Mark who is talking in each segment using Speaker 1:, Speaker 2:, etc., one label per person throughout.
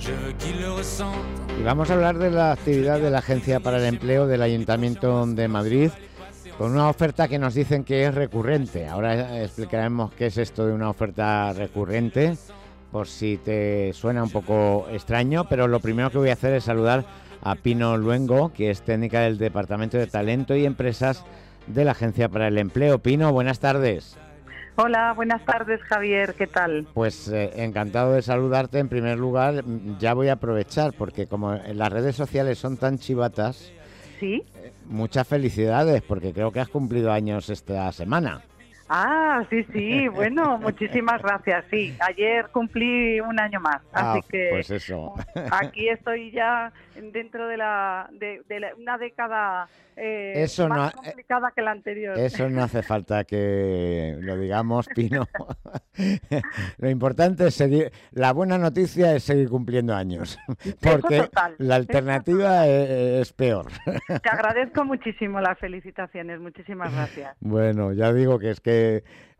Speaker 1: Y vamos a hablar de la actividad de la Agencia para el Empleo del Ayuntamiento de Madrid, con una oferta que nos dicen que es recurrente. Ahora explicaremos qué es esto de una oferta recurrente, por si te suena un poco extraño, pero lo primero que voy a hacer es saludar a Pino Luengo, que es técnica del Departamento de Talento y Empresas de la Agencia para el Empleo. Pino, buenas tardes.
Speaker 2: Hola, buenas tardes, Javier, ¿qué tal?
Speaker 1: Pues encantado de saludarte. En primer lugar, ya voy a aprovechar, porque como en las redes sociales son tan chivatas,
Speaker 2: ¿Sí?
Speaker 1: Muchas felicidades, porque creo que has cumplido años esta semana.
Speaker 2: Sí, bueno, muchísimas gracias. Sí, ayer cumplí un año más, así que
Speaker 1: Pues eso.
Speaker 2: aquí estoy ya dentro de una década
Speaker 1: Eso
Speaker 2: más
Speaker 1: no,
Speaker 2: complicada que la anterior.
Speaker 1: eso no hace falta que lo digamos, Pino. Lo importante es seguir. La buena noticia es seguir cumpliendo años,
Speaker 2: Eso
Speaker 1: porque
Speaker 2: total.
Speaker 1: la
Speaker 2: Eso
Speaker 1: alternativa
Speaker 2: total.
Speaker 1: es peor.
Speaker 2: Te agradezco muchísimo las felicitaciones, muchísimas gracias.
Speaker 1: Bueno, ya digo que es que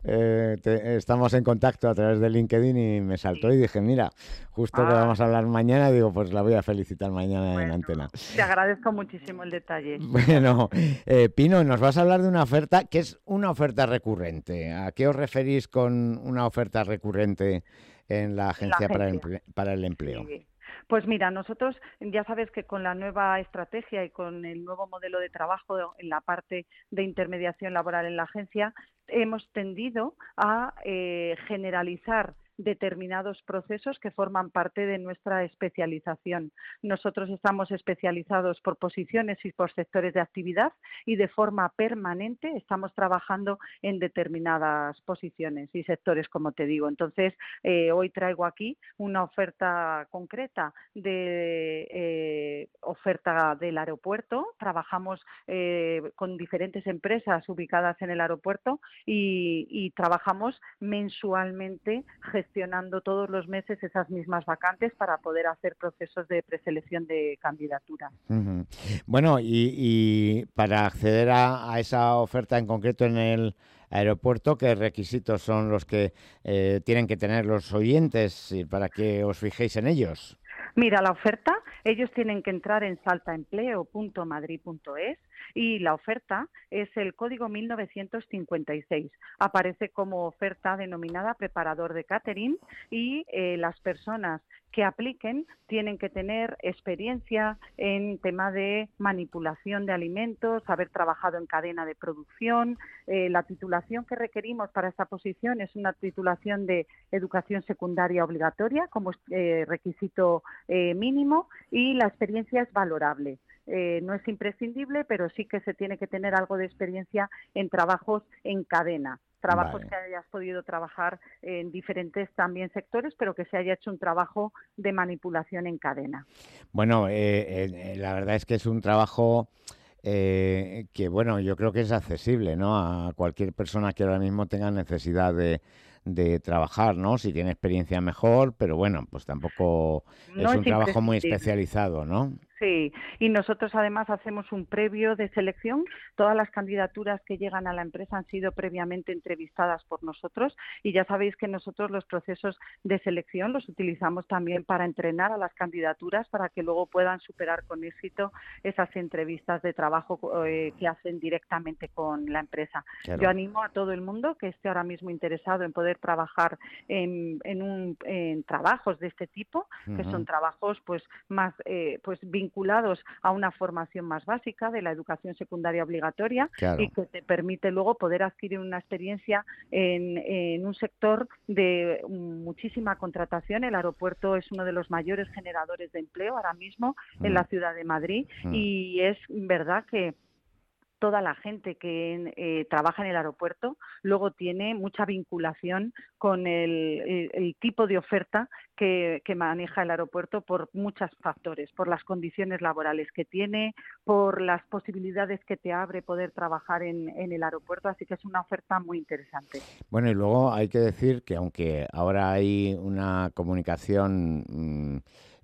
Speaker 1: estamos en contacto a través de LinkedIn y me saltó y
Speaker 2: Sí.
Speaker 1: dije, mira, justo que vamos a hablar mañana, digo, pues la voy a felicitar mañana en
Speaker 2: Bueno,
Speaker 1: antena.
Speaker 2: te agradezco muchísimo el detalle.
Speaker 1: Bueno, Pino, nos vas a hablar de una oferta que es una oferta recurrente. ¿A qué os referís con una oferta recurrente en la
Speaker 2: En la
Speaker 1: Agencia
Speaker 2: agencia.
Speaker 1: para el Empleo?
Speaker 2: Sí. Pues mira, nosotros ya sabes que con la nueva estrategia y con el nuevo modelo de trabajo en la parte de intermediación laboral en la agencia, hemos tendido a generalizar determinados procesos que forman parte de nuestra especialización. Nosotros estamos especializados por posiciones y por sectores de actividad y de forma permanente estamos trabajando en determinadas posiciones y sectores, como te digo. Entonces, hoy traigo aquí una oferta concreta de oferta del aeropuerto. Trabajamos con diferentes empresas ubicadas en el aeropuerto y trabajamos mensualmente gestionando todos los meses esas mismas vacantes para poder hacer procesos de preselección de candidatura.
Speaker 1: Uh-huh. Bueno, y para acceder a esa oferta en concreto en el aeropuerto, ¿qué requisitos son los que tienen que tener los oyentes para que os fijéis en ellos?
Speaker 2: Mira, la oferta, ellos tienen que entrar en saltaempleo.madrid.es y la oferta es el código 1956. Aparece como oferta denominada preparador de catering y las personas que apliquen tienen que tener experiencia en tema de manipulación de alimentos, haber trabajado en cadena de producción. La titulación que requerimos para esta posición es una titulación de educación secundaria obligatoria como requisito mínimo y la experiencia es valorable. No es imprescindible, pero sí que se tiene que tener algo de experiencia en trabajos en cadena. Trabajos
Speaker 1: Vale.
Speaker 2: que hayas podido trabajar en diferentes también sectores, pero que se haya hecho un trabajo de manipulación en cadena.
Speaker 1: Bueno, la verdad es que es un trabajo que, bueno, yo creo que es accesible, ¿no? A cualquier persona que ahora mismo tenga necesidad de trabajar, ¿no? Si tiene experiencia mejor, pero bueno, pues tampoco
Speaker 2: No
Speaker 1: es un
Speaker 2: es
Speaker 1: trabajo muy
Speaker 2: imprescindible.
Speaker 1: especializado, ¿no?
Speaker 2: Sí, y nosotros además hacemos un previo de selección. Todas las candidaturas que llegan a la empresa han sido previamente entrevistadas por nosotros y ya sabéis que nosotros los procesos de selección los utilizamos también para entrenar a las candidaturas para que luego puedan superar con éxito esas entrevistas de trabajo que hacen directamente con la empresa. Yo
Speaker 1: Claro.
Speaker 2: animo a todo el mundo que esté ahora mismo interesado en poder trabajar en trabajos de este tipo, que son
Speaker 1: Ujú.
Speaker 2: trabajos pues más vinculados a una formación más básica de la educación secundaria obligatoria y
Speaker 1: Claro.
Speaker 2: que te permite luego poder adquirir una experiencia en un sector de muchísima contratación. El aeropuerto es uno de los mayores generadores de empleo ahora mismo en
Speaker 1: Mm,
Speaker 2: la ciudad de Madrid
Speaker 1: mm.
Speaker 2: y es verdad que toda la gente que trabaja en el aeropuerto luego tiene mucha vinculación con el tipo de oferta que maneja el aeropuerto por muchos factores, por las condiciones laborales que tiene, por las posibilidades que te abre poder trabajar en el aeropuerto, así que es una oferta muy interesante.
Speaker 1: Bueno, y luego hay que decir que aunque ahora hay una comunicación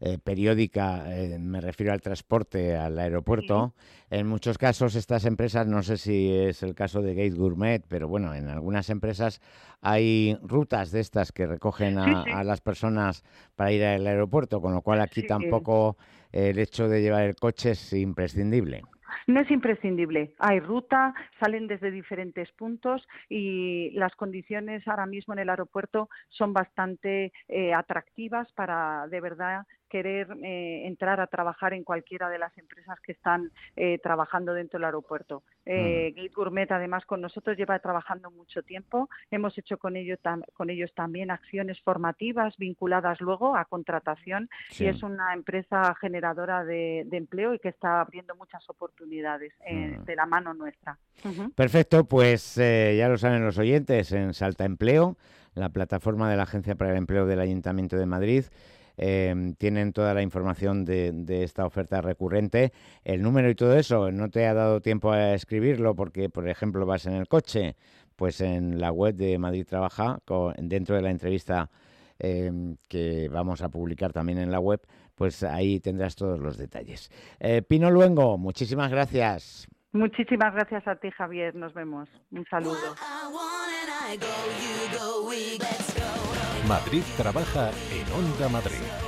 Speaker 1: periódica, me refiero al transporte, al aeropuerto.
Speaker 2: Sí,
Speaker 1: En muchos casos estas empresas, no sé si es el caso de Gate Gourmet, pero bueno, en algunas empresas hay rutas de estas que recogen
Speaker 2: sí,
Speaker 1: a
Speaker 2: sí,
Speaker 1: las personas para ir al aeropuerto, con lo cual aquí
Speaker 2: sí.
Speaker 1: tampoco el hecho de llevar el coche es imprescindible.
Speaker 2: No es imprescindible. Hay ruta, salen desde diferentes puntos y las condiciones ahora mismo en el aeropuerto son bastante atractivas para de verdad querer entrar a trabajar en cualquiera de las empresas que están trabajando dentro del aeropuerto.
Speaker 1: Mm,
Speaker 2: Gate Gourmet, además, con nosotros lleva trabajando mucho tiempo. Hemos hecho con ellos también acciones formativas vinculadas luego a contratación y es
Speaker 1: sí.
Speaker 2: una empresa generadora de empleo y que está abriendo muchas oportunidades
Speaker 1: Mm.
Speaker 2: de la mano nuestra. Ujú.
Speaker 1: Perfecto, pues ya lo saben los oyentes, en Salta Empleo, la plataforma de la Agencia para el Empleo del Ayuntamiento de Madrid, tienen toda la información de esta oferta recurrente, el número y todo eso. No te ha dado tiempo a escribirlo porque, por ejemplo, vas en el coche, pues en la web de Madrid Trabaja, dentro de la entrevista que vamos a publicar también en la web, pues ahí tendrás todos los detalles. Pino Luengo, muchísimas gracias.
Speaker 2: Muchísimas gracias a ti, Javier. Nos vemos. Un saludo.
Speaker 3: Madrid Trabaja en Onda Madrid.